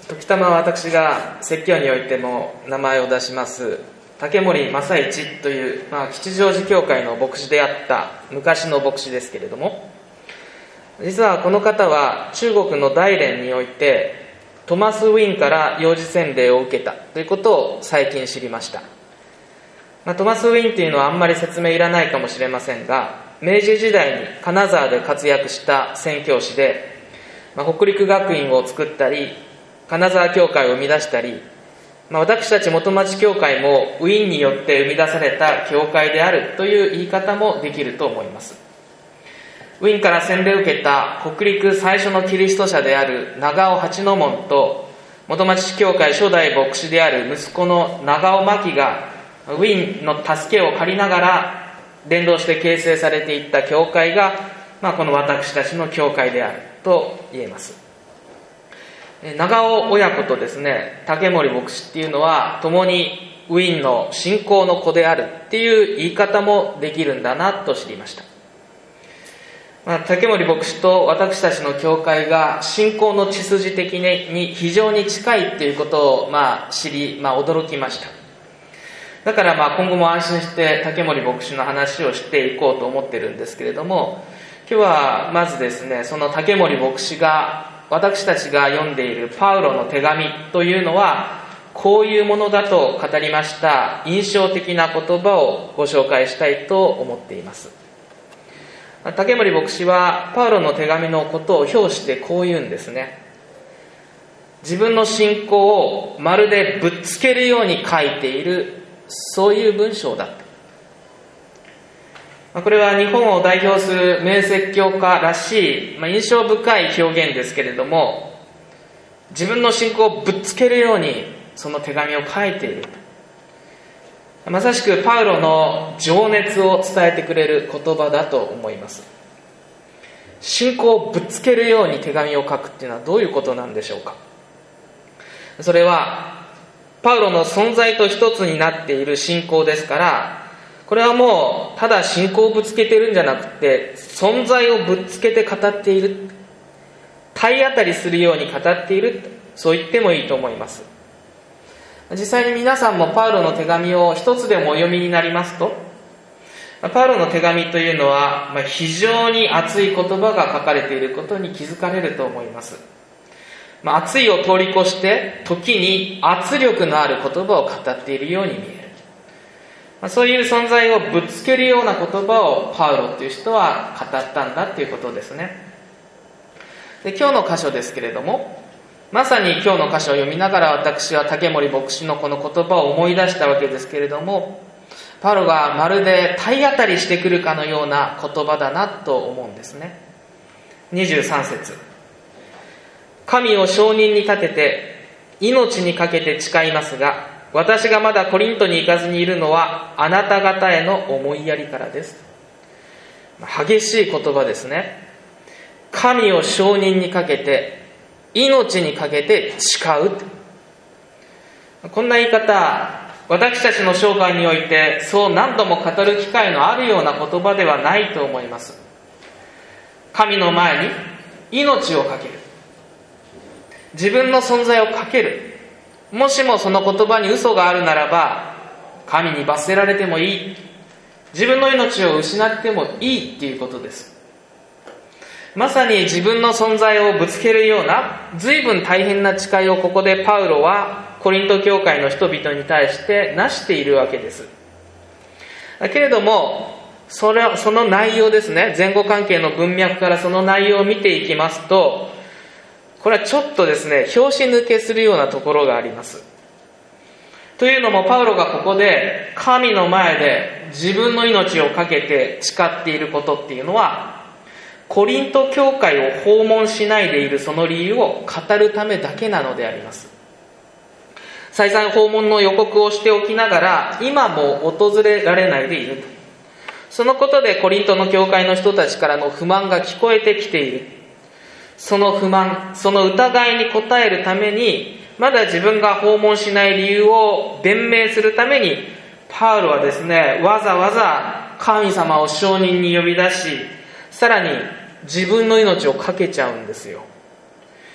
時たま私が説教においても名前を出します竹森正一という、吉祥寺教会の牧師であった昔の牧師ですけれども、実はこの方は中国の大連においてトマス・ウィンから幼児洗礼を受けたということを最近知りました。トマス・ウィンというのはあんまり説明いらないかもしれませんが、明治時代に金沢で活躍した宣教師で、北陸学院を作ったり金沢教会を生み出したり、私たち元町教会もウィーンによって生み出された教会であるという言い方もできると思います。ウィーンから洗礼を受けた北陸最初のキリスト者である長尾八之門と、元町教会初代牧師である息子の長尾真紀がウィーンの助けを借りながら連動して形成されていった教会が、この私たちの教会であると言えます。長尾親子とですね、竹森牧師っていうのは共にウィーンの信仰の子であるっていう言い方もできるんだなと知りました。竹森牧師と私たちの教会が信仰の血筋的に非常に近いということを知り、驚きました。だから今後も安心して竹森牧師の話をしていこうと思ってるんですけれども、今日はまずですね、その竹森牧師が私たちが読んでいるパウロの手紙というのはこういうものだと語りました印象的な言葉をご紹介したいと思っています。竹森牧師はパウロの手紙のことを表してこう言うんですね。自分の信仰をまるでぶっつけるように書いている、そういう文章だと。これは日本を代表する名説教家らしい、印象深い表現ですけれども、自分の信仰をぶっつけるようにその手紙を書いている。まさしくパウロの情熱を伝えてくれる言葉だと思います。信仰をぶっつけるように手紙を書くっていうのはどういうことなんでしょうか。それはパウロの存在と一つになっている信仰ですから、これはもうただ信仰をぶつけてるんじゃなくて、存在をぶっつけて語っている、体当たりするように語っている、そう言ってもいいと思います。実際に皆さんもパウロの手紙を一つでもお読みになりますと、パウロの手紙というのは非常に熱い言葉が書かれていることに気づかれると思います。熱いを通り越して時に圧力のある言葉を語っているように見える。そういう存在をぶつけるような言葉をパウロという人は語ったんだということですね。で、今日の箇所ですけれども、まさに今日の箇所を読みながら私は竹森牧師のこの言葉を思い出したわけですけれども、パウロがまるで体当たりしてくるかのような言葉だなと思うんですね。23節、神を証人に立てて命にかけて誓いますが、私がまだコリントに行かずにいるのはあなた方への思いやりからです。激しい言葉ですね。神を証人にかけて命にかけて誓う。こんな言い方、私たちの生涯においてそう何度も語る機会のあるような言葉ではないと思います。神の前に命をかける、自分の存在をかける。もしもその言葉に嘘があるならば、神に罰せられてもいい、自分の命を失ってもいいっていうことです。まさに自分の存在をぶつけるような随分大変な誓いをここでパウロはコリント教会の人々に対してなしているわけです。けれどもその内容ですね、前後関係の文脈からその内容を見ていきますと、これはちょっとですね、拍子抜けするようなところがあります。というのもパウロがここで神の前で自分の命をかけて誓っていることっていうのは、コリント教会を訪問しないでいるその理由を語るためだけなのであります。再三訪問の予告をしておきながら今も訪れられないでいると。そのことでコリントの教会の人たちからの不満が聞こえてきている。その不満、その疑いに応えるために、まだ自分が訪問しない理由を弁明するために、パウロはですね、わざわざ神様を証人に呼び出し、さらに自分の命をかけちゃうんですよ。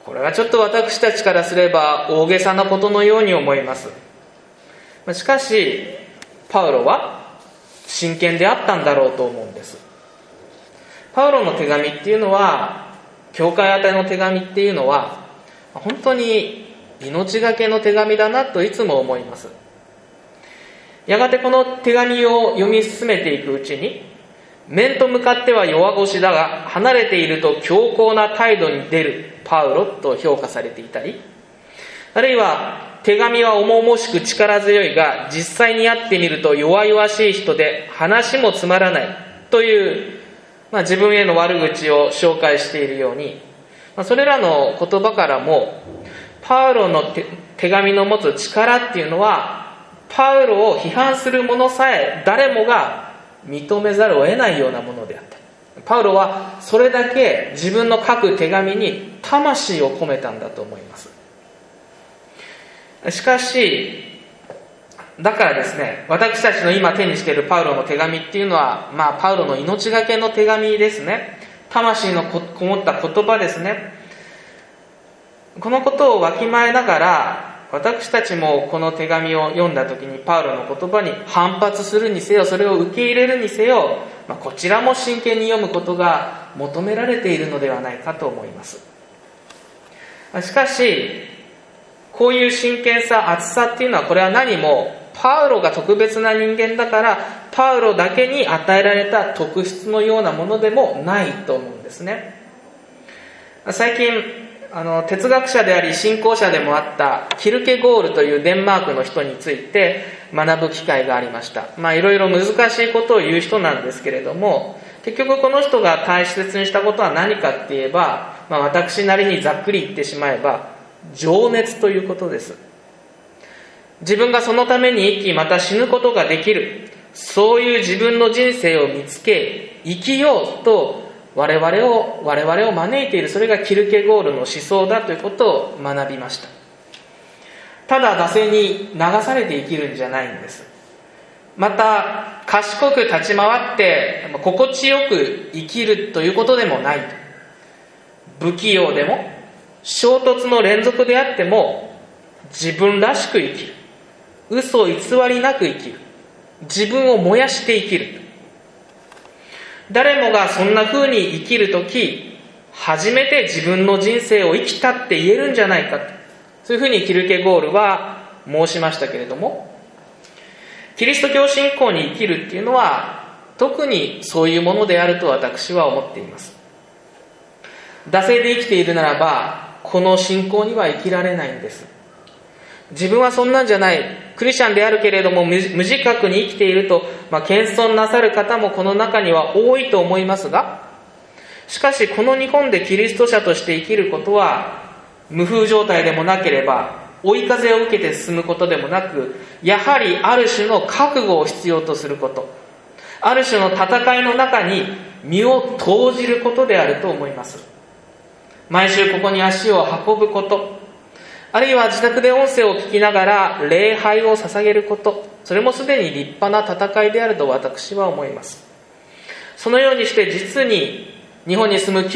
これはちょっと私たちからすれば大げさなことのように思います。しかしパウロは真剣であったんだろうと思うんです。パウロの手紙っていうのは、教会宛ての手紙っていうのは本当に命がけの手紙だなといつも思います。やがてこの手紙を読み進めていくうちに、面と向かっては弱腰だが離れていると強硬な態度に出るパウロと評価されていたり、あるいは手紙は重々しく力強いが実際に会ってみると弱々しい人で話もつまらないという、自分への悪口を紹介しているように、それらの言葉からもパウロの手紙の持つ力っていうのは、パウロを批判する者さえ誰もが認めざるを得ないようなものであった。パウロはそれだけ自分の書く手紙に魂を込めたんだと思います。しかしだからですね、私たちの今手にしているパウロの手紙っていうのは、パウロの命がけの手紙ですね。魂のこもった言葉ですね。このことをわきまえながら、私たちもこの手紙を読んだ時にパウロの言葉に反発するにせよ、それを受け入れるにせよ、こちらも真剣に読むことが求められているのではないかと思います。しかしこういう真剣さ、熱さっていうのは、これは何もパウロが特別な人間だからパウロだけに与えられた特質のようなものでもないと思うんですね。最近哲学者であり信仰者でもあったキルケゴールというデンマークの人について学ぶ機会がありました。いろいろ難しいことを言う人なんですけれども、結局この人が大切にしたことは何かって言えば、私なりにざっくり言ってしまえば情熱ということです。自分がそのために生き、また死ぬことができる、そういう自分の人生を見つけ生きようと我々を招いている、それがキルケゴールの思想だということを学びました。ただ惰性に流されて生きるんじゃないんです。また賢く立ち回って心地よく生きるということでもないと。不器用でも衝突の連続であっても自分らしく生きる、嘘偽りなく生きる、自分を燃やして生きる。誰もがそんな風に生きるとき、初めて自分の人生を生きたって言えるんじゃないか、そういうふうにキルケゴールは申しましたけれども、キリスト教信仰に生きるっていうのは特にそういうものであると私は思っています。惰性で生きているならばこの信仰には生きられないんです。自分はそんなんじゃない、クリスチャンであるけれども無自覚に生きていると、謙遜なさる方もこの中には多いと思いますが、しかしこの日本でキリスト者として生きることは無風状態でもなければ追い風を受けて進むことでもなく、やはりある種の覚悟を必要とすること、ある種の戦いの中に身を投じることであると思います。毎週ここに足を運ぶこと、あるいは自宅で音声を聞きながら礼拝を捧げること、それもすでに立派な戦いであると私は思います。そのようにして実に日本に住む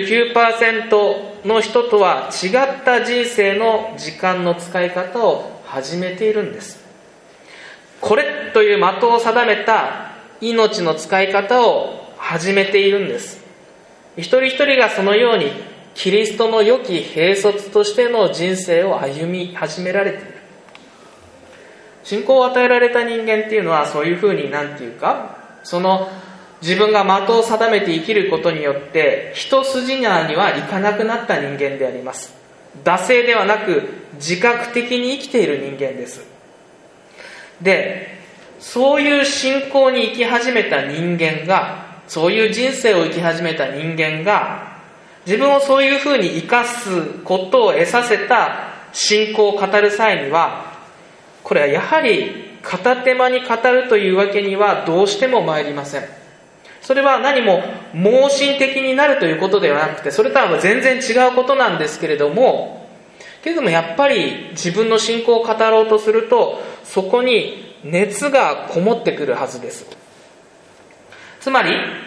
99% の人とは違った人生の時間の使い方を始めているんです。これという的を定めた命の使い方を始めているんです。一人一人がそのようにキリストの良き兵卒としての人生を歩み始められている。信仰を与えられた人間っていうのはそういうふうにその自分が的を定めて生きることによって一筋縄にはいかなくなった人間であります。惰性ではなく自覚的に生きている人間です。で、そういう信仰に生き始めた人間が、そういう人生を生き始めた人間が自分をそういうふうに生かすことを得させた信仰を語る際には、これはやはり片手間に語るというわけにはどうしても参りません。それは何も盲信的になるということではなくて、それとは全然違うことなんですけれども、やっぱり自分の信仰を語ろうとするとそこに熱がこもってくるはずです。つまり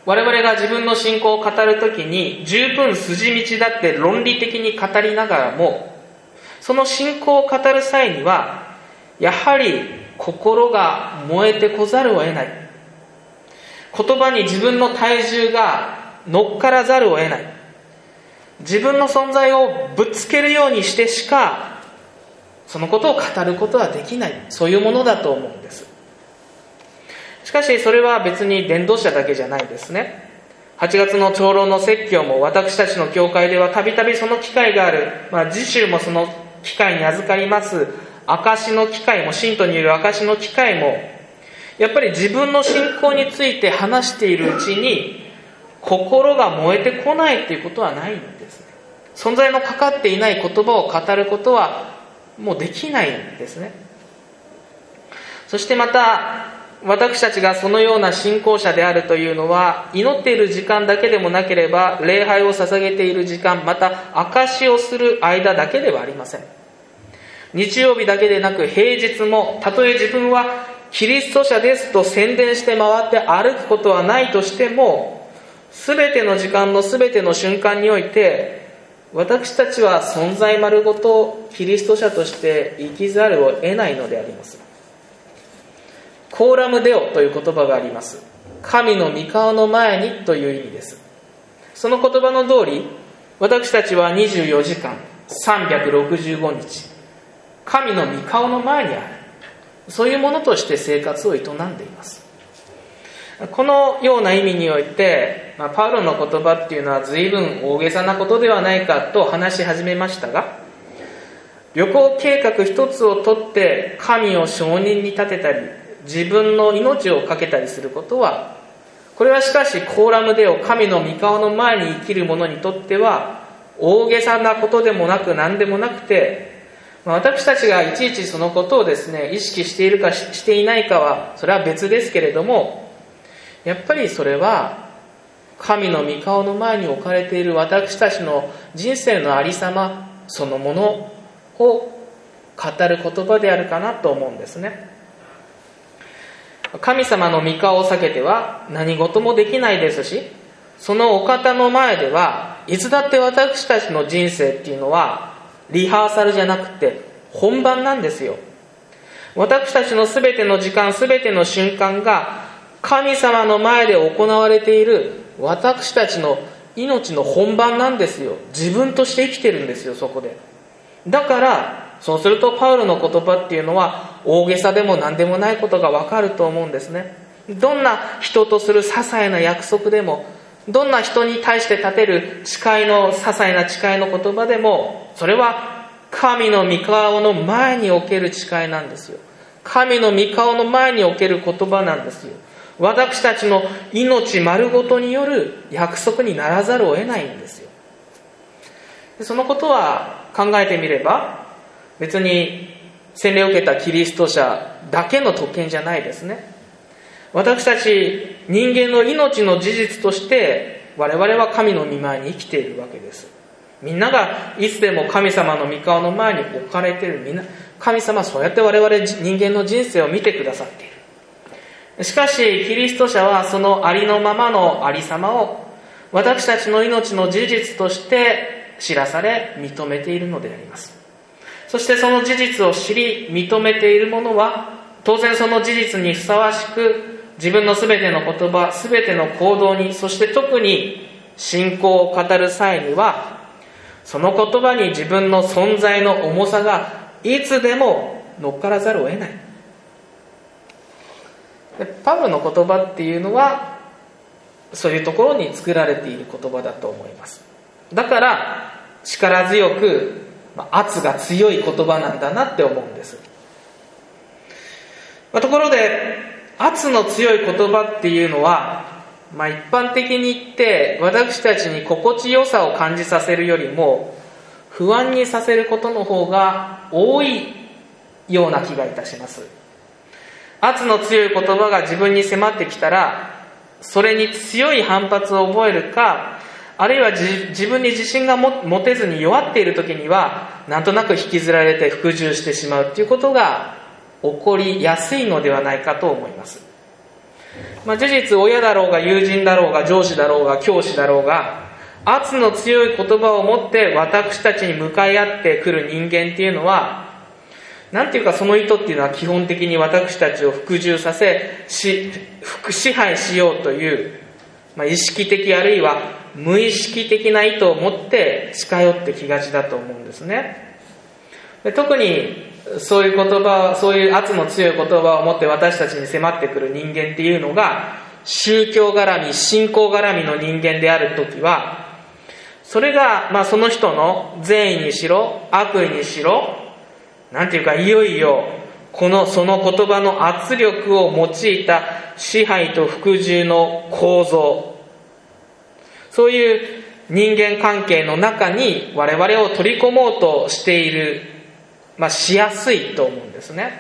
我々が自分の信仰を語るときに十分筋道だって論理的に語りながらも、その信仰を語る際にはやはり心が燃えてこざるを得ない、言葉に自分の体重が乗っからざるを得ない、自分の存在をぶつけるようにしてしかそのことを語ることはできない、そういうものだと思うんです。しかしそれは別に伝道者だけじゃないですね。8月の長老の説教も、私たちの教会ではたびたびその機会がある、次週もその機会に預かります証の機会も、信徒による証の機会も、やっぱり自分の信仰について話しているうちに心が燃えてこないということはないんですね。存在のかかっていない言葉を語ることはもうできないんですね。そしてまた私たちがそのような信仰者であるというのは、祈っている時間だけでもなければ礼拝を捧げている時間、また証しをする間だけではありません。日曜日だけでなく平日も、たとえ自分はキリスト者ですと宣伝して回って歩くことはないとしても、全ての時間の全ての瞬間において私たちは存在丸ごとキリスト者として生きざるを得ないのであります。コーラムデオという言葉があります。神の御顔の前にという意味です。その言葉の通り、私たちは24時間365日神の御顔の前にある、そういうものとして生活を営んでいます。このような意味において、パウロの言葉っていうのは随分大げさなことではないかと話し始めましたが、旅行計画一つをとって神を証人に立てたり、自分の命を懸けたりすることは、これはしかしコーラムデオ、神の御顔の前に生きる者にとっては大げさなことでもなく何でもなくて、私たちがいちいちそのことをですね、意識しているかしていないかはそれは別ですけれども、やっぱりそれは神の御顔の前に置かれている私たちの人生のありさまそのものを語る言葉であるかなと思うんですね。神様の御顔を避けては何事もできないですし、そのお方の前ではいつだって私たちの人生っていうのはリハーサルじゃなくて本番なんですよ。私たちの全ての時間、全ての瞬間が神様の前で行われている私たちの命の本番なんですよ。自分として生きてるんですよ、そこで。だからそうするとパウロの言葉っていうのは大げさでも何でもないことが分かると思うんですね。どんな人とする些細な約束でも、どんな人に対して立てる誓いの些細な誓いの言葉でも、それは神の御顔の前における誓いなんですよ。神の御顔の前における言葉なんですよ。私たちの命丸ごとによる約束にならざるを得ないんですよ。そのことは考えてみれば、別に洗礼を受けたキリスト者だけの特権じゃないですね。私たち人間の命の事実として我々は神の御前に生きているわけです。みんながいつでも神様の御顔の前に置かれている。みんな神様はそうやって我々人間の人生を見てくださっている。しかしキリスト者はそのありのままのありさまを私たちの命の事実として知らされ認めているのであります。そしてその事実を知り認めている者は当然その事実にふさわしく自分のすべての言葉、すべての行動に、そして特に信仰を語る際にはその言葉に自分の存在の重さがいつでも乗っからざるを得ない。でパウロの言葉っていうのはそういうところに作られている言葉だと思います。だから力強く圧が強い言葉なんだなって思うんです。ところで圧の強い言葉っていうのは、一般的に言って私たちに心地よさを感じさせるよりも不安にさせることの方が多いような気がいたします。圧の強い言葉が自分に迫ってきたら、それに強い反発を覚えるか、あるいは自分に自信が持てずに弱っている時にはなんとなく引きずられて服従してしまうということが起こりやすいのではないかと思います。 事実親だろうが友人だろうが上司だろうが教師だろうが、圧の強い言葉を持って私たちに向かい合ってくる人間っていうのは、なんていうか、その意図っていうのは基本的に私たちを服従させ支配しようという、意識的あるいは無意識的な意図を持って近寄ってきがちだと思うんですね。で、特にそういう圧の強い言葉を持って私たちに迫ってくる人間っていうのが宗教絡み、信仰絡みの人間であるときは、それがその人の善意にしろ悪意にしろ、なんていうか、いよいよその言葉の圧力を用いた支配と服従の構造、そういう人間関係の中に我々を取り込もうとしている、しやすいと思うんですね。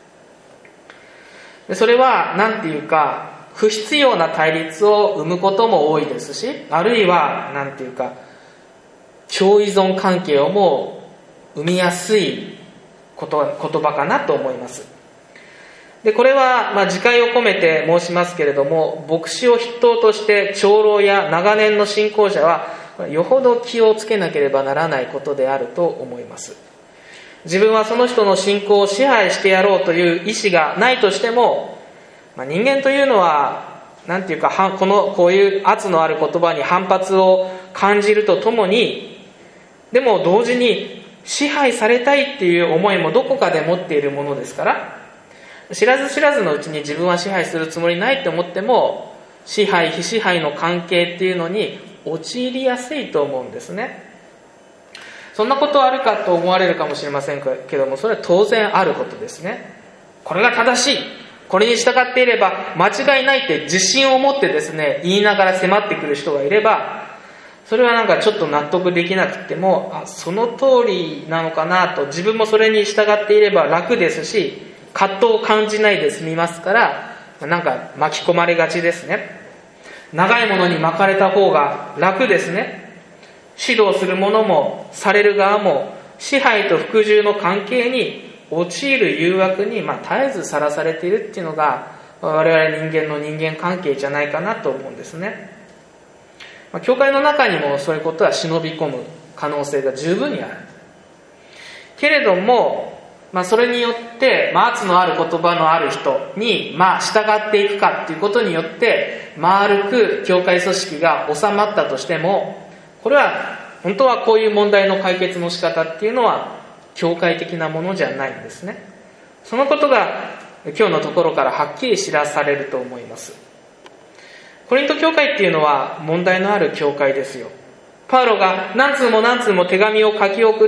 で、それはなんていうか、不必要な対立を生むことも多いですし、あるいはなんていうか、共依存関係をも生みやすい言葉かなと思います。で、これは自戒を込めて申しますけれども、牧師を筆頭として長老や長年の信仰者はよほど気をつけなければならないことであると思います。自分はその人の信仰を支配してやろうという意思がないとしても、人間というのはなんていうか、こういう圧のある言葉に反発を感じるとともに、でも同時に支配されたいっていう思いもどこかで持っているものですから、知らず知らずのうちに自分は支配するつもりないと思っても、支配非支配の関係っていうのに陥りやすいと思うんですね。そんなことあるかと思われるかもしれませんけども、それは当然あることですね。これが正しい、これに従っていれば間違いないって自信を持ってですね、言いながら迫ってくる人がいれば、それはなんかちょっと納得できなくても、その通りなのかなと、自分もそれに従っていれば楽ですし、葛藤を感じないで済みますから、なんか巻き込まれがちですね。長いものに巻かれた方が楽ですね。指導する者もされる側も支配と服従の関係に陥る誘惑に絶えずさらされているっていうのが、我々人間の人間関係じゃないかなと思うんですね。教会の中にもそういうことは忍び込む可能性が十分にあるけれども、それによって圧のある言葉のある人に従っていくかっていうことによって丸く教会組織が収まったとしても、これは本当はこういう問題の解決の仕方っていうのは教会的なものじゃないんですね。そのことが今日のところからはっきり知らされると思います。コリント教会っていうのは問題のある教会ですよ。パウロが何通も何通も手紙を書き送って、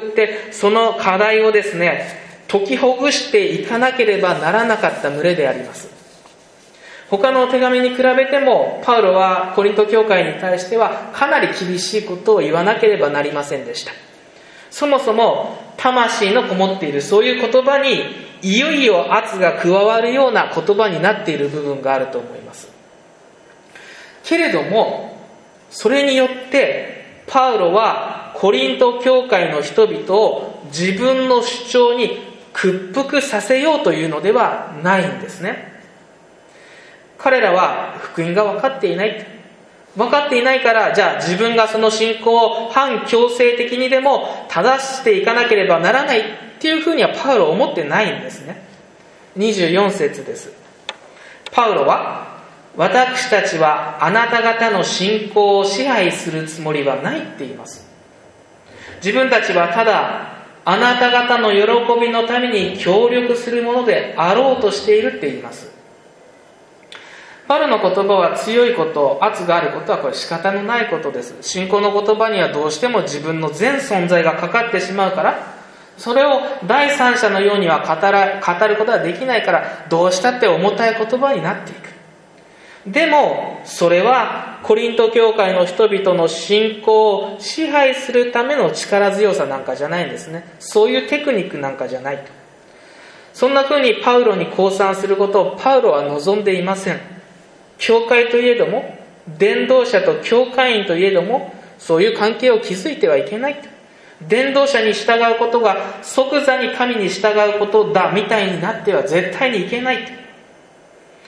その課題をですね、解きほぐしていかなければならなかった群れであります。他の手紙に比べても、パウロはコリント教会に対してはかなり厳しいことを言わなければなりませんでした。そもそも魂のこもっているそういう言葉にいよいよ圧が加わるような言葉になっている部分があると思います。けれども、それによってパウロはコリント教会の人々を自分の主張に屈服させようというのではないんですね。彼らは福音が分かっていない。分かっていないから、じゃあ自分がその信仰を反強制的にでも正していかなければならないっていうふうにはパウロは思ってないんですね。24節です。パウロは、私たちはあなた方の信仰を支配するつもりはないって言います。自分たちはただあなた方の喜びのために協力するものであろうとしているって言います。パウロの言葉は強いこと、圧があることはこれ仕方のないことです。信仰の言葉にはどうしても自分の全存在がかかってしまうから、それを第三者のようには語ることはできないから、どうしたって重たい言葉になっていく。でもそれはコリント教会の人々の信仰を支配するための力強さなんかじゃないんですね。そういうテクニックなんかじゃないと。そんな風にパウロに降参することをパウロは望んでいません。教会といえども、伝道者と教会員といえども、そういう関係を築いてはいけないと。伝道者に従うことが即座に神に従うことだみたいになっては絶対にいけないと。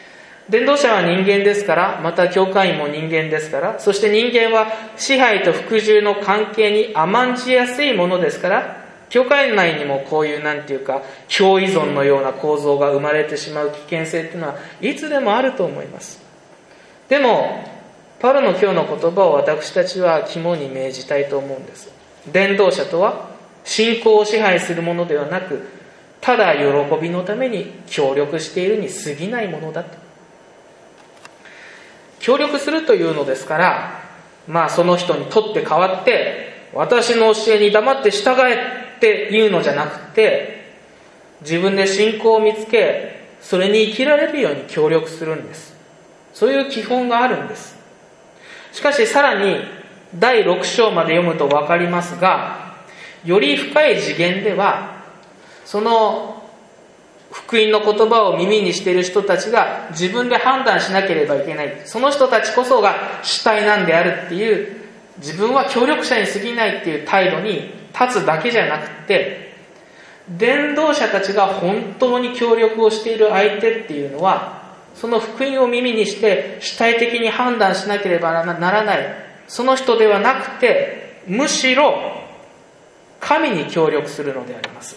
伝道者は人間ですから、また教会員も人間ですから、そして人間は支配と服従の関係に甘んじやすいものですから、教会内にもこういう共依存のような構造が生まれてしまう危険性っていうのはいつでもあると思います。でもパウロの今日の言葉を私たちは肝に銘じたいと思うんです。伝道者とは信仰を支配するものではなく、ただ喜びのために協力しているに過ぎないものだと。協力するというのですから、その人にとって代わって私の教えに黙って従えっていうのじゃなくて、自分で信仰を見つけ、それに生きられるように協力するんです。そういう基本があるんです。しかしさらに第6章まで読むと分かりますが、より深い次元では、その福音の言葉を耳にしている人たちが自分で判断しなければいけない、その人たちこそが主体なんであるっていう、自分は協力者に過ぎないっていう態度に立つだけじゃなくて、伝道者たちが本当に協力をしている相手っていうのは、その福音を耳にして主体的に判断しなければならないその人ではなくて、むしろ神に協力するのであります。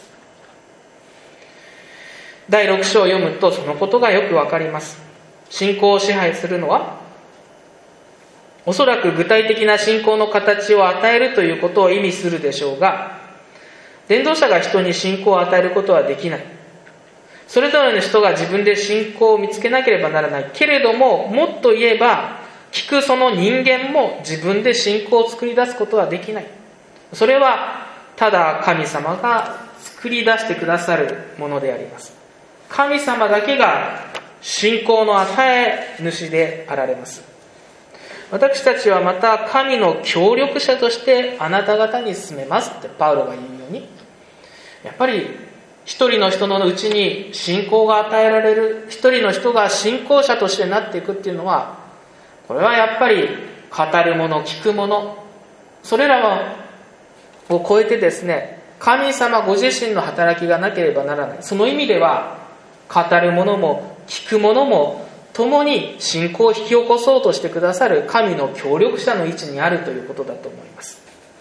第6章を読むとそのことがよくわかります。信仰を支配するのは、おそらく具体的な信仰の形を与えるということを意味するでしょうが、伝道者が人に信仰を与えることはできない。それぞれの人が自分で信仰を見つけなければならない。けれども、もっと言えば、聞くその人間も自分で信仰を作り出すことはできない。それはただ神様が作り出してくださるものであります。神様だけが信仰の与え主であられます。私たちはまた神の協力者としてあなた方に進めますってパウロが言うように、やっぱり一人の人のうちに信仰が与えられる、一人の人が信仰者としてなっていくっていうのは、これはやっぱり語るもの、聞くもの、それらを超えてですね、神様ご自身の働きがなければならない。その意味では語るものも聞くものも共に信仰を引き起こそうとしてくださる神の協力者の位置にあるということだと思います。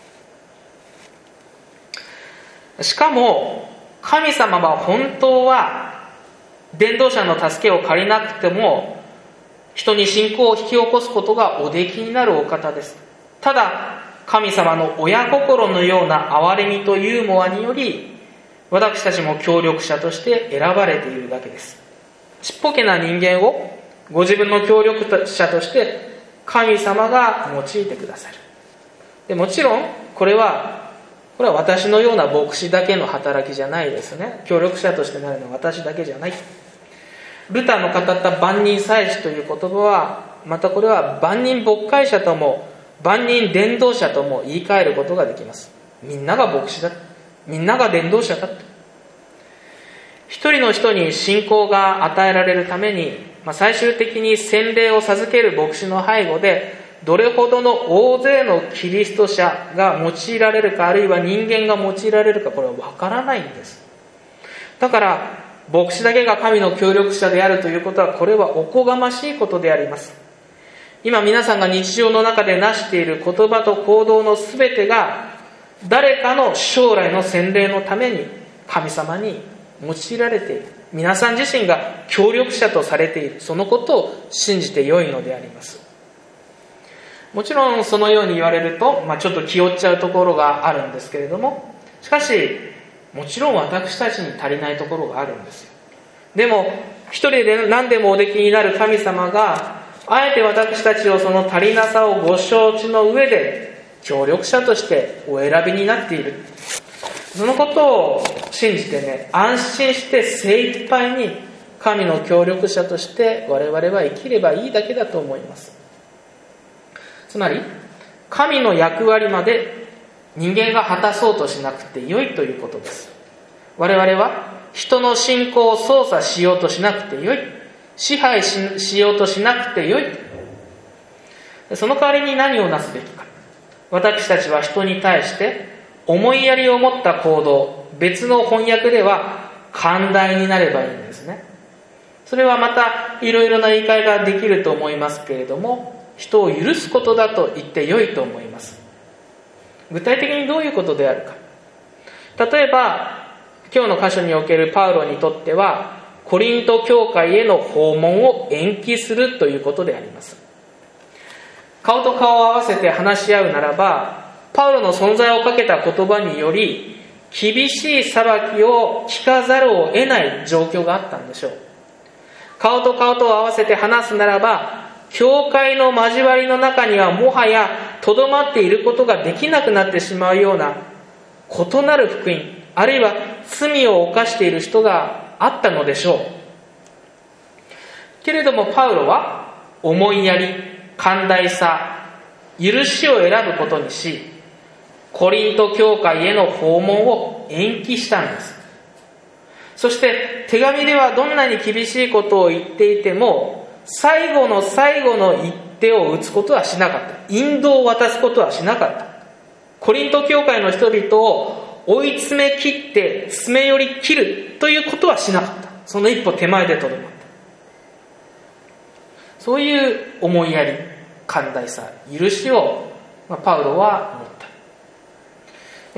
しかも神様は本当は伝道者の助けを借りなくても人に信仰を引き起こすことがおできになるお方です。ただ神様の親心のような憐れみとユーモアにより、私たちも協力者として選ばれているだけです。ちっぽけな人間をご自分の協力者として神様が用いてくださる。でもちろんこれは私のような牧師だけの働きじゃないですね。協力者としてなるのは私だけじゃない。ルターの語った万人祭司という言葉は、またこれは万人牧会者とも万人伝道者とも言い換えることができます。みんなが牧師だ、みんなが伝道者だ。一人の人に信仰が与えられるために、最終的に洗礼を授ける牧師の背後でどれほどの大勢のキリスト者が用いられるか、あるいは人間が用いられるか、これは分からないんです。だから牧師だけが神の協力者であるということは、これはおこがましいことであります。今皆さんが日常の中で成している言葉と行動のすべてが誰かの将来の洗礼のために神様に用いられている。皆さん自身が協力者とされている。そのことを信じてよいのであります。もちろんそのように言われると、ちょっと気負っちゃうところがあるんですけれども、しかしもちろん私たちに足りないところがあるんですよ。でも一人で何でもおできになる神様があえて私たちをその足りなさをご承知の上で協力者としてお選びになっている。そのことを信じてね、安心して精一杯に神の協力者として我々は生きればいいだけだと思います。つまり神の役割まで人間が果たそうとしなくてよいということです。我々は人の信仰を操作しようとしなくてよい、支配 しようとしなくてよい。その代わりに何をなすべきか。私たちは人に対して思いやりを持った行動、別の翻訳では寛大になればいいんですね。 それはまたいろいろな言い換えができると思いますけれども、人を許すことだと言って良いと思います。具体的にどういうことであるか。例えば今日の箇所におけるパウロにとっては、コリント教会への訪問を延期するということであります。顔と顔を合わせて話し合うならば、パウロの存在をかけた言葉により厳しい裁きを聞かざるを得ない状況があったんでしょう。顔と顔とを合わせて話すならば、教会の交わりの中にはもはやとどまっていることができなくなってしまうような異なる福音、あるいは罪を犯している人があったのでしょう。けれどもパウロは思いやり、寛大さ、許しを選ぶことにし、コリント教会への訪問を延期したんです。そして手紙ではどんなに厳しいことを言っていても、最後の最後の一手を打つことはしなかった。引導を渡すことはしなかった。コリント教会の人々を追い詰め切って詰め寄り切るということはしなかった。その一歩手前でとどまった。そういう思いやり、寛大さ、許しをパウロは持った。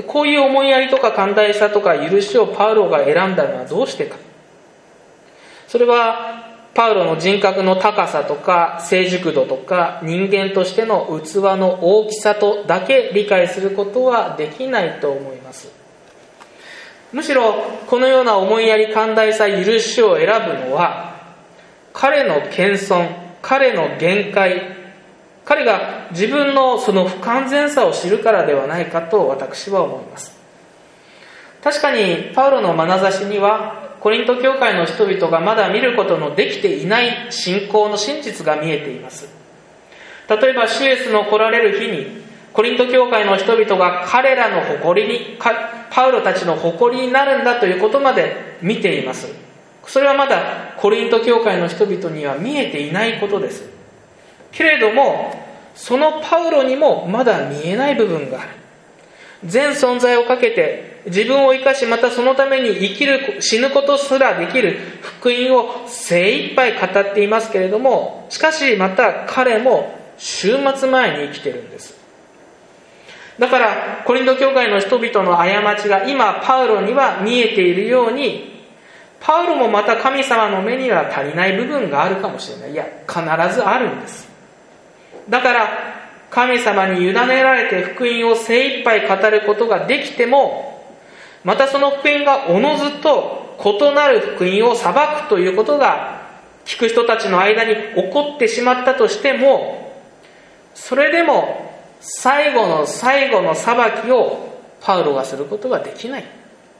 こういう思いやりとか寛大さとか許しをパウロが選んだのはどうしてか。それはパウロの人格の高さとか成熟度とか人間としての器の大きさとだけ理解することはできないと思います。むしろこのような思いやり、寛大さ、許しを選ぶのは彼の謙遜、彼の限界、彼が自分のその不完全さを知るからではないかと私は思います。確かにパウロの眼差しにはコリント教会の人々がまだ見ることのできていない信仰の真実が見えています。例えば主イエスの来られる日にコリント教会の人々が彼らの誇りに、パウロたちの誇りになるんだということまで見ています。それはまだコリント教会の人々には見えていないことです。けれどもそのパウロにもまだ見えない部分がある。全存在をかけて自分を生かし、またそのために生きる、死ぬことすらできる福音を精一杯語っていますけれども、しかしまた彼も終末前に生きているんです。だからコリント教会の人々の過ちが今パウロには見えているように、パウロもまた神様の目には足りない部分があるかもしれない。いや、必ずあるんです。だから神様に委ねられて福音を精一杯語ることができても、またその福音がおのずと異なる福音を裁くということが聞く人たちの間に起こってしまったとしても、それでも最後の最後の裁きをパウロがすることができない。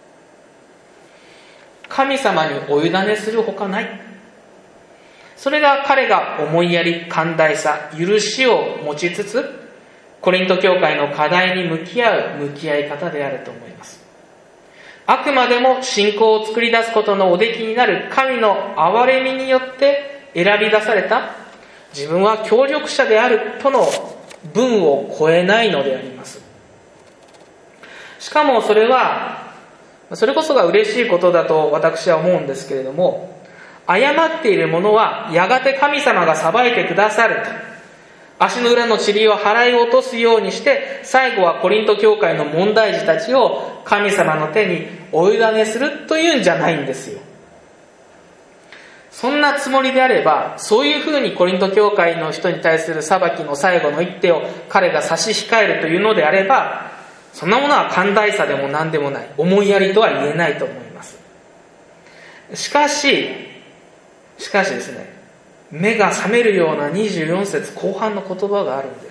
神様にお委ねするほかない。それが彼が思いやり、寛大さ、許しを持ちつつコリント教会の課題に向き合う向き合い方であると思います。あくまでも信仰を作り出すことのおできになる神の憐れみによって選び出された自分は協力者であるとの分を超えないのであります。しかもそれこそが嬉しいことだと私は思うんですけれども、誤っているものはやがて神様が裁いてくださると、足の裏の塵を払い落とすようにして最後はコリント教会の問題児たちを神様の手にお委ねするというんじゃないんですよ。そんなつもりであれば、そういうふうにコリント教会の人に対する裁きの最後の一手を彼が差し控えるというのであれば、そんなものは寛大さでも何でもない、思いやりとは言えないと思います。しかしですね、目が覚めるような24節後半の言葉があるんです。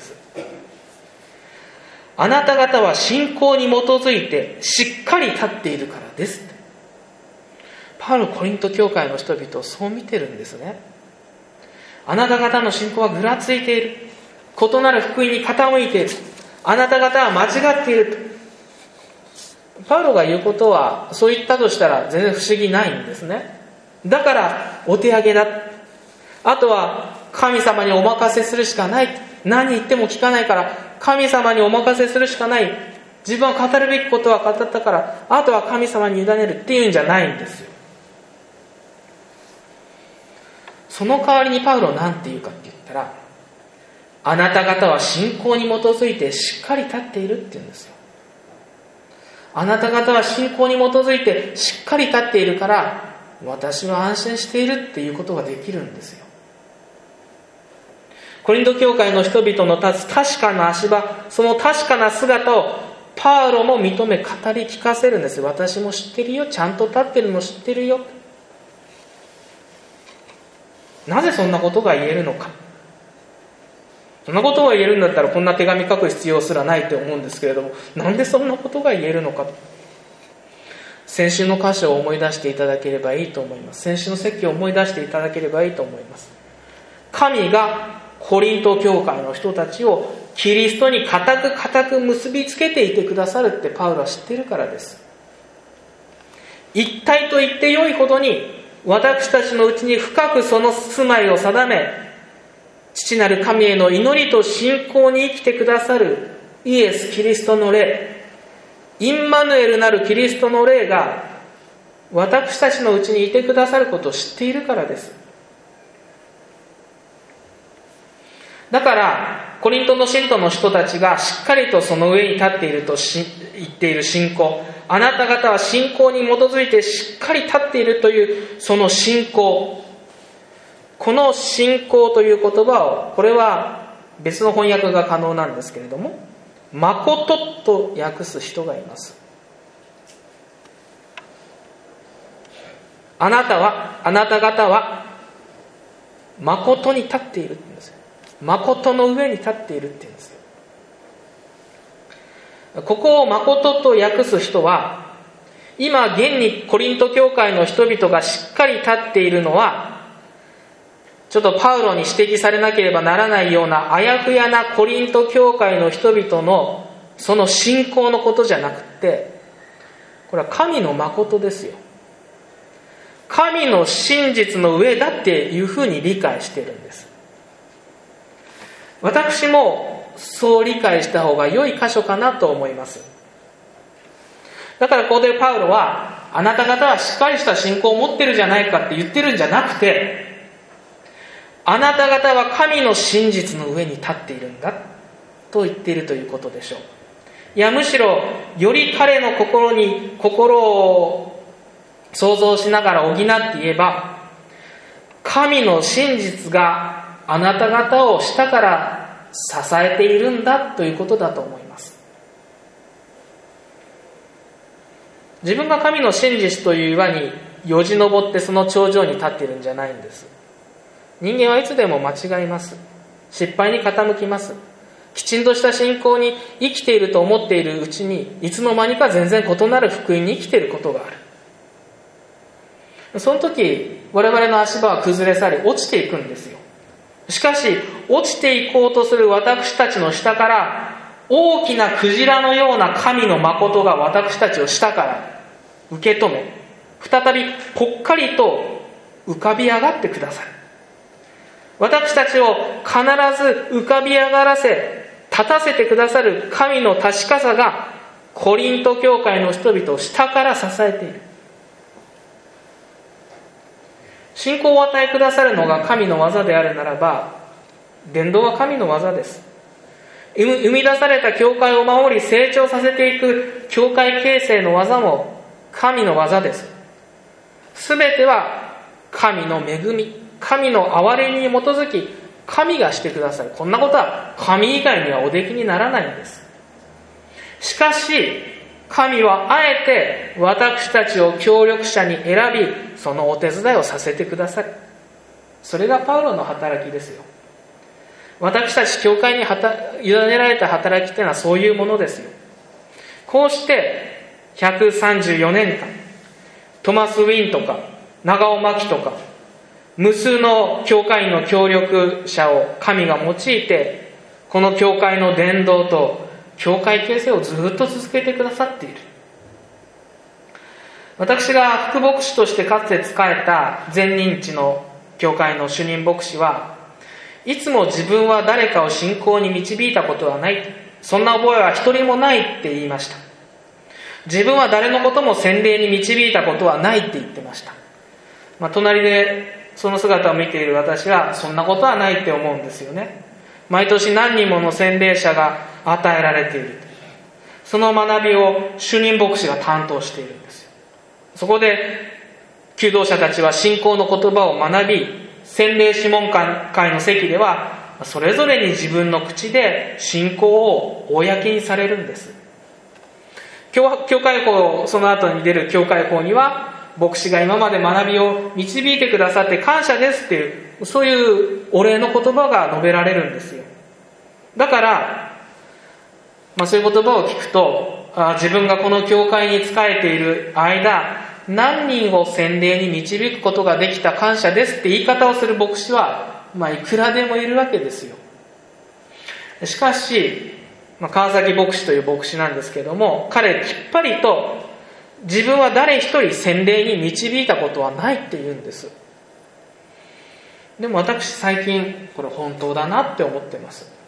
あなた方は信仰に基づいてしっかり立っているからです。パウロ、コリント教会の人々をそう見てるんですね。あなた方の信仰はぐらついている、異なる福音に傾いている、あなた方は間違っていると。パウロが言うことはそう言ったとしたら全然不思議ないんですね。だからお手上げだ、あとは神様にお任せするしかない、何言っても聞かないから神様にお任せするしかない、自分は語るべきことは語ったからあとは神様に委ねるっていうんじゃないんですよ。 その代わりにパウロは何て言うかって言ったら、あなた方は信仰に基づいてしっかり立っているって言うんですよ。あなた方は信仰に基づいてしっかり立っているから、私は安心しているっていうことができるんですよ。コリント教会の人々の立つ確かな足場、その確かな姿をパウロも認め語り聞かせるんです。私も知ってるよ、ちゃんと立ってるの知ってるよ。なぜそんなことが言えるのか。そんなことが言えるんだったらこんな手紙書く必要すらないと思うんですけれども、なんでそんなことが言えるのか。先週の箇所を思い出していただければいいと思います。先週の説教を思い出していただければいいと思います。神がコリント教会の人たちをキリストに固く結びつけていてくださるってパウロは知っているからです。一体と言ってよいほどに私たちのうちに深くその住まいを定め、父なる神への祈りと信仰に生きてくださるイエス・キリストの霊、インマヌエルなるキリストの霊が私たちのうちにいてくださることを知っているからです。だからコリントの信徒の人たちがしっかりとその上に立っていると言っている信仰、あなた方は信仰に基づいてしっかり立っているというその信仰、この信仰という言葉を、これは別の翻訳が可能なんですけれども、誠と訳す人がいます。あなた方は誠に立っているって言うんですよ。誠の上に立っているって言うんですよ。ここを誠と訳す人は、今現にコリント教会の人々がしっかり立っているのは、ちょっとパウロに指摘されなければならないようなあやふやなコリント教会の人々のその信仰のことじゃなくて、これは神の誠ですよ。神の真実の上だっていうふうに理解しているんです。私もそう理解した方が良い箇所かなと思います。だからここでパウロは、あなた方はしっかりした信仰を持ってるじゃないかって言ってるんじゃなくて、あなた方は神の真実の上に立っているんだと言っているということでしょう。いや、むしろより彼の心を想像しながら補って言えば、神の真実があなた方を下から支えているんだということだと思います。自分が神の真実という岩によじ登ってその頂上に立っているんじゃないんです。人間はいつでも間違います。失敗に傾きます。きちんとした信仰に生きていると思っているうちに、いつの間にか全然異なる福音に生きていることがある。その時我々の足場は崩れ去り落ちていくんですよ。しかし落ちていこうとする私たちの下から、大きなクジラのような神の誠が私たちを下から受け止め、再びぽっかりと浮かび上がってくださる。私たちを必ず浮かび上がらせ、立たせてくださる神の確かさが、コリント教会の人々を下から支えている。信仰をお与えくださるのが神の技であるならば、伝道は神の技です。生み出された教会を守り成長させていく教会形成の技も神の技です。すべては神の恵み、神の憐れみに基づき、神がしてくださる。こんなことは神以外にはおできにならないんです。しかし神はあえて私たちを協力者に選び、そのお手伝いをさせてくださる。それがパウロの働きですよ。私たち教会に委ねられた働きというのはそういうものですよ。こうして134年間、トマス・ウィンとか長尾真希とか無数の教会員の協力者を神が用いて、この教会の伝道と教会形成をずっと続けてくださっている。私が副牧師としてかつて仕えた全認知の教会の主任牧師は、いつも自分は誰かを信仰に導いたことはない、そんな覚えは一人もないって言いました。自分は誰のことも洗礼に導いたことはないって言ってました。隣でその姿を見ている私はそんなことはないって思うんですよね。毎年何人もの洗礼者が与えられている。その学びを主任牧師が担当しているんですよ。そこで求道者たちは信仰の言葉を学び、洗礼諮問会の席ではそれぞれに自分の口で信仰を公にされるんです。教会法、その後に出る教会法には、牧師が今まで学びを導いてくださって感謝ですっていう、そういうお礼の言葉が述べられるんですよ。だから、そういう言葉を聞くと、自分がこの教会に仕えている間、何人を洗礼に導くことができた感謝ですって言い方をする牧師は、いくらでもいるわけですよ。しかし、川崎牧師という牧師なんですけども、彼きっぱりと自分は誰一人洗礼に導いたことはないって言うんです。でも私最近これ本当だなって思ってます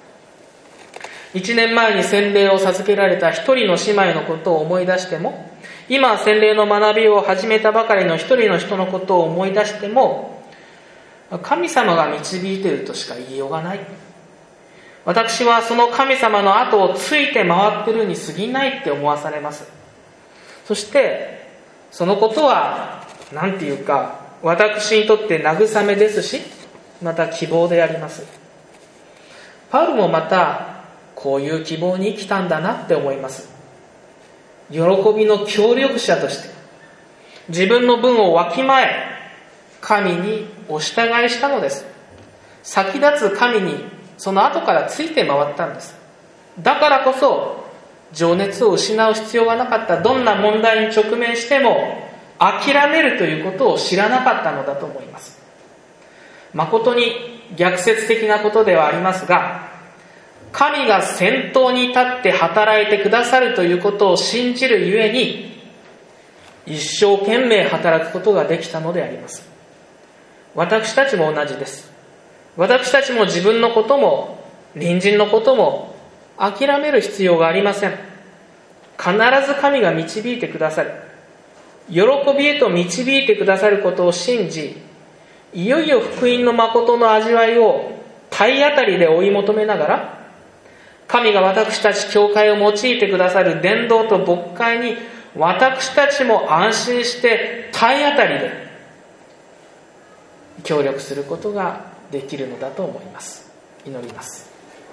。1年前に洗礼を授けられた一人の姉妹のことを思い出しても、今洗礼の学びを始めたばかりの一人の人のことを思い出しても、神様が導いているとしか言いようがない。私はその神様の後をついて回ってるに過ぎないって思わされます。そしてそのことはなんていうか、私にとって慰めですし、また希望であります。パウロもまたこういう希望に生きたんだなって思います。喜びの協力者として自分の分をわきまえ、神にお従いしたのです。先立つ神にその後からついて回ったんです。だからこそ情熱を失う必要がなかった。どんな問題に直面しても諦めるということを知らなかったのだと思います。誠に逆説的なことではありますが、神が先頭に立って働いてくださるということを信じるゆえに、一生懸命働くことができたのであります。私たちも同じです。私たちも自分のことも隣人のことも諦める必要がありません。必ず神が導いてくださる。喜びへと導いてくださることを信じ、いよいよ福音の誠の味わいを体当たりで追い求めながら、神が私たち教会を用いてくださる伝道と牧会に私たちも安心して体当たりで協力することができるのだと思います。祈ります。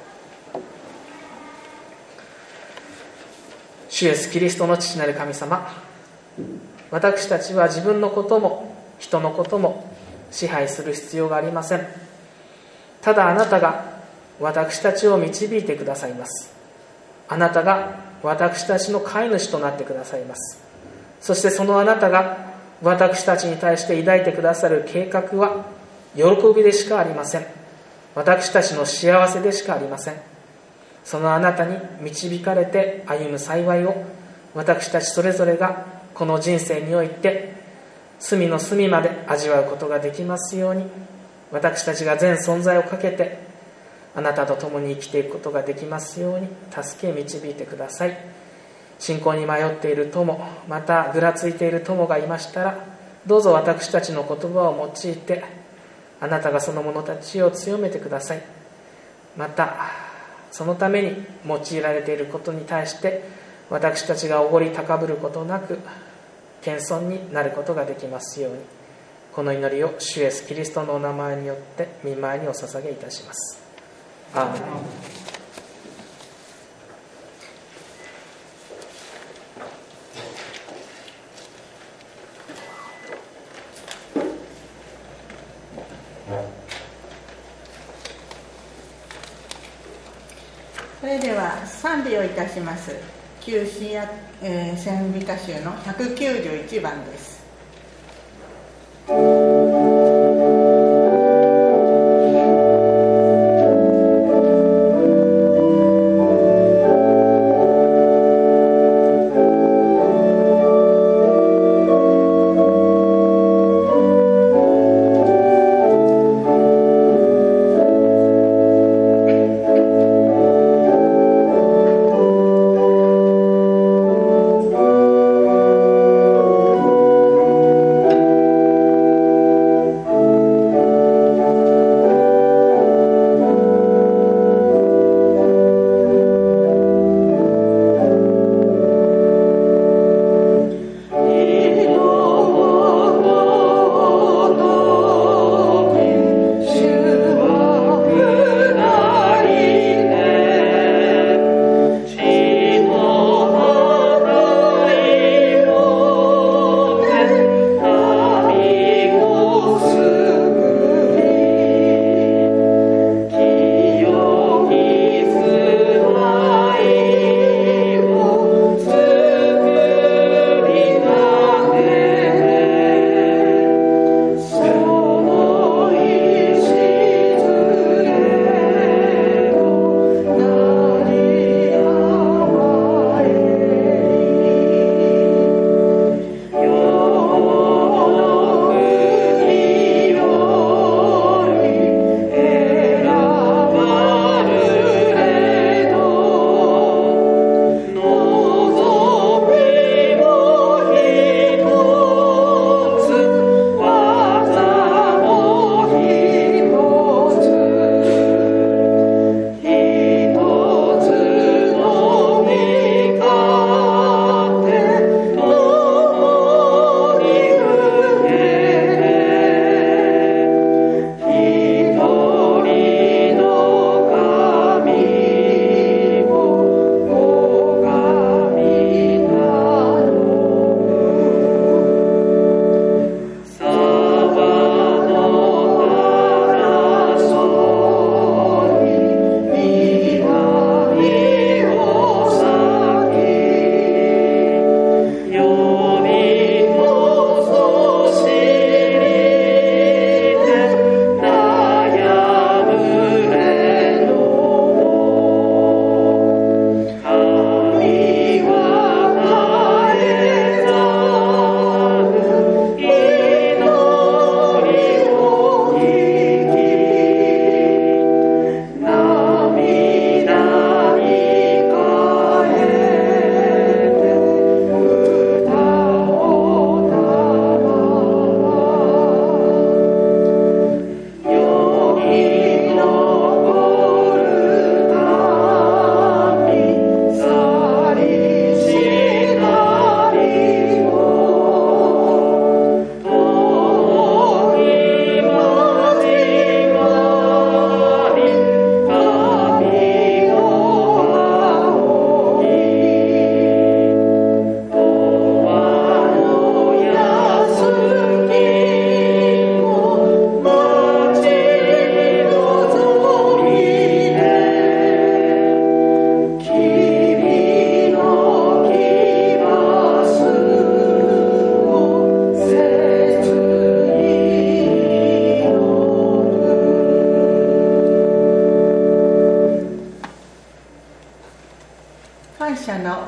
主イエスキリストの父なる神様、私たちは自分のことも人のことも支配する必要がありません。ただあなたが私たちを導いてくださいます。あなたが私たちの飼い主となってくださいます。そしてそのあなたが私たちに対して抱いてくださる計画は喜びでしかありません。私たちの幸せでしかありません。そのあなたに導かれて歩む幸いを私たちそれぞれがこの人生において隅の隅まで味わうことができますように、私たちが全存在をかけてあなたと共に生きていくことができますように助け導いてください。信仰に迷っている友、またぐらついている友がいましたら、どうぞ私たちの言葉を用いてあなたがその者たちを強めてください。またそのために用いられていることに対して私たちがおごり高ぶることなく謙遜になることができますように、この祈りを主イエスキリストのお名前によって御前にお捧げいたします。アーメン。 それでは賛美をいたします。旧詩や、賛美歌集の191番です。 「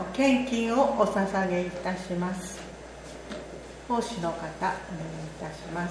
献金をお捧げいたします。奉仕の方、お願いいたします。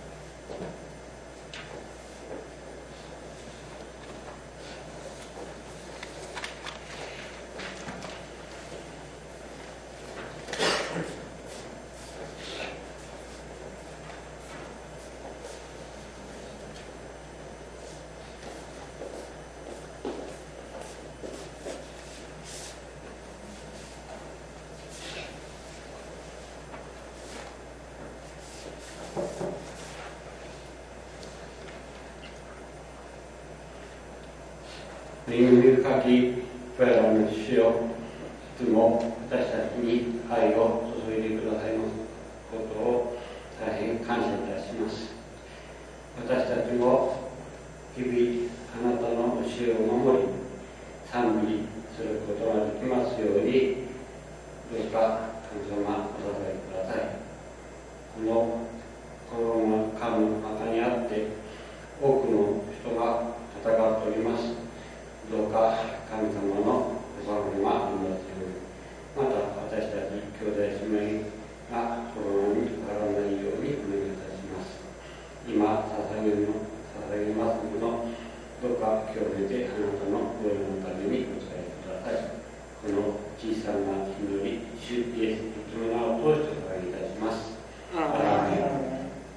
恵み深き我らの主よ、いつも私たちに愛を注いでくださいますことを大変感謝いたします。私たちも日々あなたの教えを守り賛美することができますように、どうか神様お支えください。このコロナ禍の中にあって多くの人が戦っております。どうか神様のお守りがありますように、また私たち兄弟姉妹がコロナにかからないようにお願いいたします。今捧げますもの、どうか今日であなたのご縁のためにお伝えください。この小さな祈り、主イエス・キリストの名を通してお願いいたします。アーメン。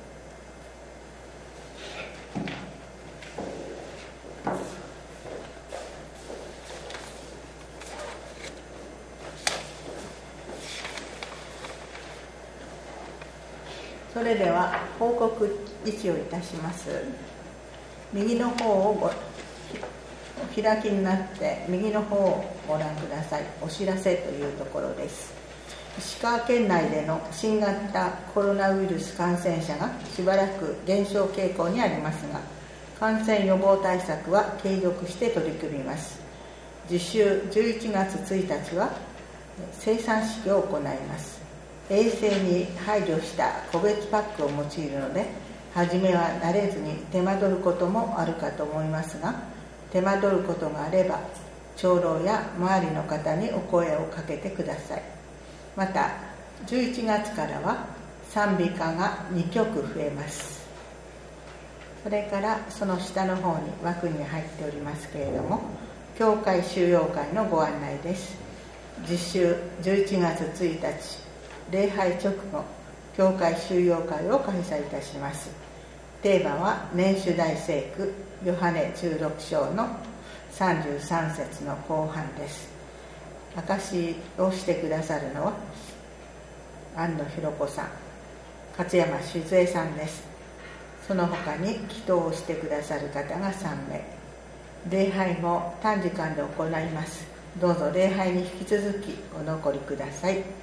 それでは報告位置をいたします。右の方をお開きになって右の方をご覧ください。お知らせというところです。石川県内での新型コロナウイルス感染者がしばらく減少傾向にありますが、感染予防対策は継続して取り組みます。次週11月1日は生産式を行います。衛生に配慮した個別パックを用いるので、初めは慣れずに手間取ることもあるかと思いますが、手間取ることがあれば長老や周りの方にお声をかけてください。また11月からは賛美歌が2曲増えます。それからその下の方に枠に入っておりますけれども、教会収容会のご案内です。次週11月1日礼拝直後、教会収容会を開催いたします。テーマは年主大聖句ヨハネ16章の33節の後半です。証しをしてくださるのは安野博子さん、勝山静江さんです。その他に祈祷をしてくださる方が3名。礼拝も短時間で行います。どうぞ礼拝に引き続きお残りください。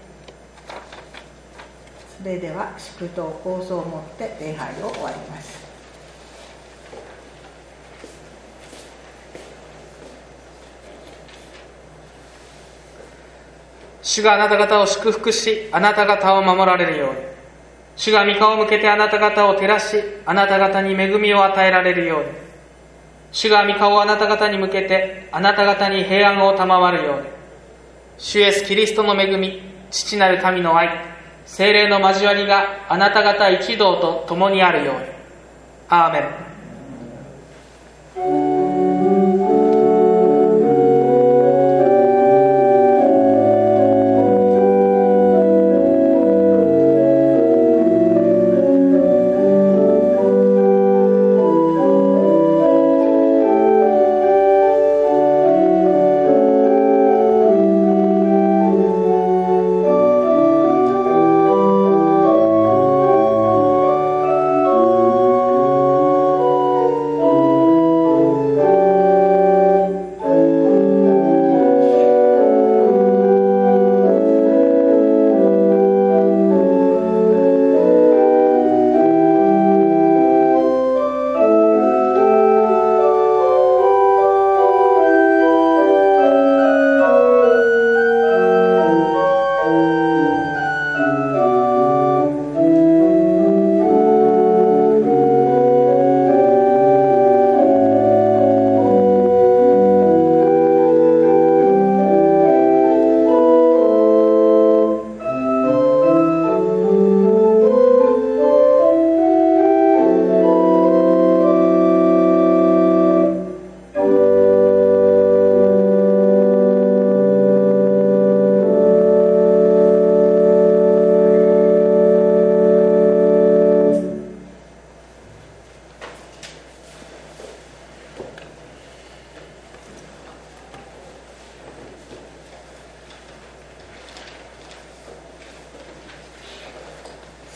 それでは祝祷構想をもって礼拝を終わります。 主があなた方を祝福し、あなた方を守られるように。主が御顔を向けてあなた方を照らし、あなた方に恵みを与えられるように。主が御顔をあなた方に向けてあなた方に平安を賜るように。主イエスキリストの恵み、父なる神の愛、聖霊の交わりがあなた方一同と共にあるように。アーメン。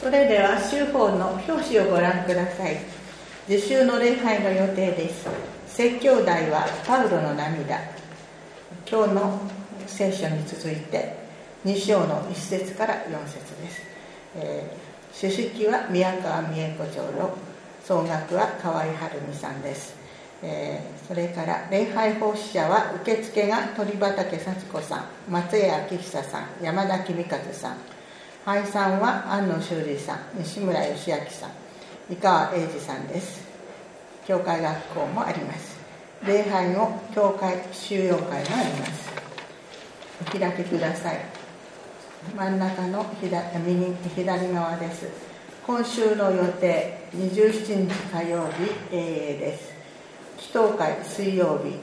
それでは週報の表紙をご覧ください。次週の礼拝の予定です。説教題はパウロの涙。今日の聖書に続いて2章の1節から4節です。主式は宮川美恵子長老、総額は河合晴美さんです。それから礼拝奉仕者は受付が鳥畑幸子さん、松江明久さん、山田公和さん、拝参は安野修二さん、西村義明さん、井川英二さんです。教会学校もあります。礼拝後、教会収容会があります。お開きください。真ん中の左側です。今週の予定、27日火曜日、AA です。祈祷会水曜日、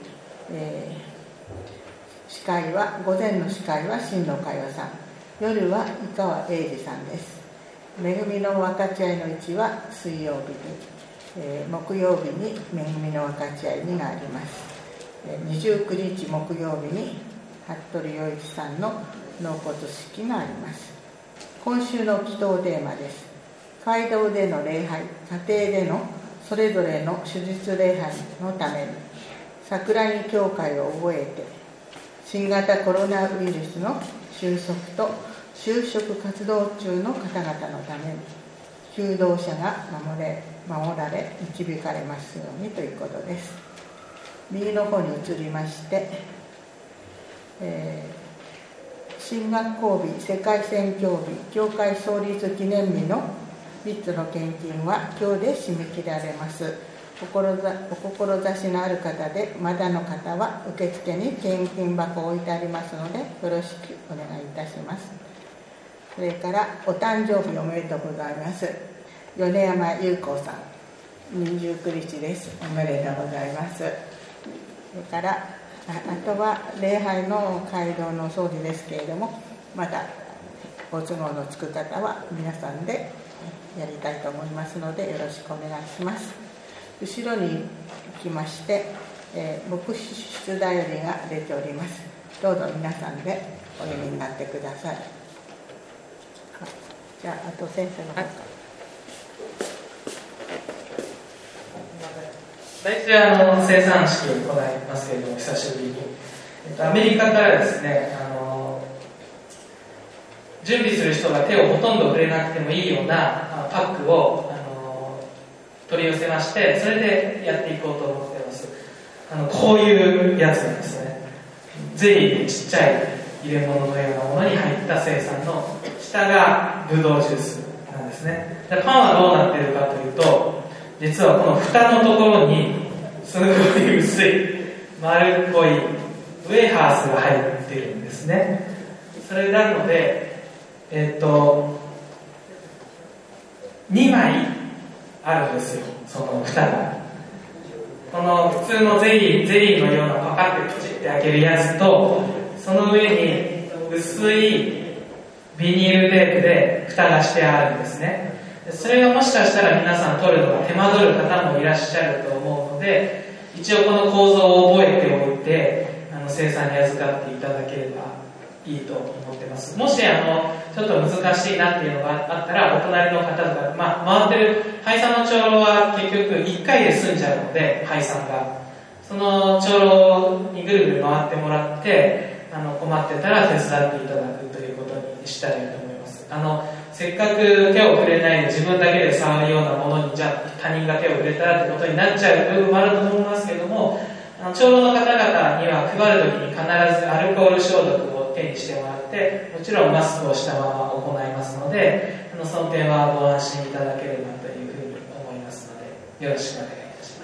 司会は午前の司会は新野佳代さん、夜は井川英二さんです。恵みの分かち合いの1は水曜日に、木曜日に恵みの分かち合い2があります。29日木曜日に服部陽一さんの納骨式があります。今週の祈祷テーマです。街道での礼拝、家庭でのそれぞれの手術礼拝のために桜木教会を覚えて、新型コロナウイルスの収束と就職活動中の方々のために求道者が守られ導かれますようにということです。右の方に移りまして、新学校日、世界宣教日、教会創立記念日の3つの献金は今日で締め切られます。お志のある方でまだの方は受付に献金箱を置いてありますのでよろしくお願いいたします。それからお誕生日おめでとうございます。米山優子さん、29日です。おめでとうございます。それからあとは礼拝の街道の掃除ですけれども、またご都合のつく方は皆さんでやりたいと思いますのでよろしくお願いします。後ろに行きまして、牧師だよりが出ております。どうぞ皆さんでお読みになってください。じゃあ、あと先生の方から。 来週生産式を行いますけれども、久しぶりに、アメリカからですね、準備する人が手をほとんど触れなくてもいいようなパックを取り寄せまして、それでやっていこうと思っています。こういうやつなんですね。ゼリーのちっちゃい入れ物のようなものに入った生産の下がブドウジュースなんですね。でパンはどうなっているかというと、実はこの蓋のところにすごい薄い丸っこいウェハースが入っているんですね。それなので2枚あるんですよ、その蓋が。この普通のゼリーのようなパカってプチって開けるやつと、その上に薄いビニールテープで蓋がしてあるんですね。それがもしかしたら皆さん取るのが手間取る方もいらっしゃると思うので、一応この構造を覚えておいて生産に預かっていただければいいと思ってます。もしちょっと難しいなっていうのがあったら、お隣の方とか、回ってる拝参の長老は結局1回で済んじゃうので、拝参がその長老にぐるぐる回ってもらって、困ってたら手伝っていただくということにしたらいいと思います。せっかく手を触れないで自分だけで触るようなものに、じゃあ他人が手を触れたらってことになっちゃう部分もあると思いますけども、長老の方々には配るときに必ずアルコール消毒を手にしてもらって、もちろんマスクをしたまま行いますので、その点はご安心いただければというふうに思いますので、よろしくお願いいたします。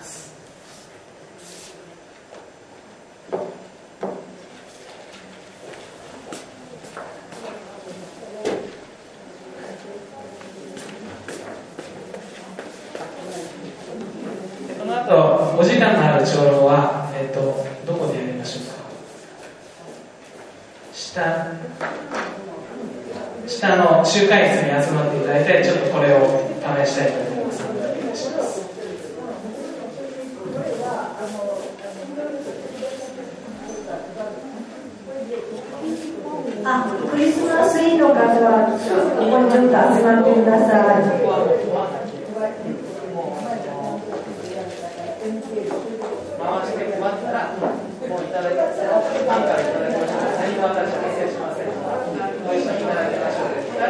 この後お時間のある長老は、どこでやりましょうか。下の集会室に集まっていただいて、ちょっとこれを試したいと思いますのでお願いします。 クリススマスツリーの方はここにちょっと集まってください。 回して配ったら、もういただきます。パンからいただきましょう。何も私は訂正しません。ご一緒にいただきましょうですから、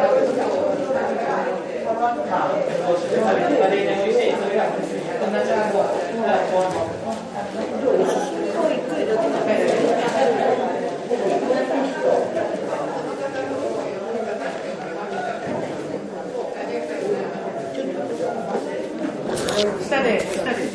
まあ、ご主人様に食べておいしい、それが同じ下で